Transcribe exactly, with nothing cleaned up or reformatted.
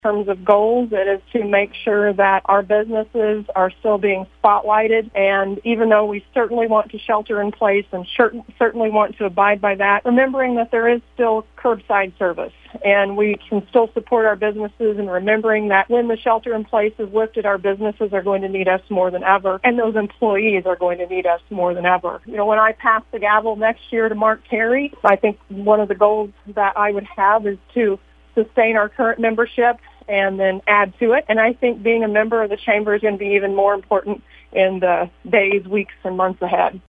terms of goals, it is to make sure that our businesses are still being spotlighted. And even though we certainly want to shelter in place and certainly want to abide by that, remembering that there is still curbside service and we can still support our businesses, and remembering that when the shelter in place is lifted, our businesses are going to need us more than ever, and those employees are going to need us more than ever. You know, when I pass the gavel next year to Mark Terry, I think one of the goals that I would have is to sustain our current membership and then add to it. And I think being a member of the Chamber is going to be even more important in the days, weeks, and months ahead.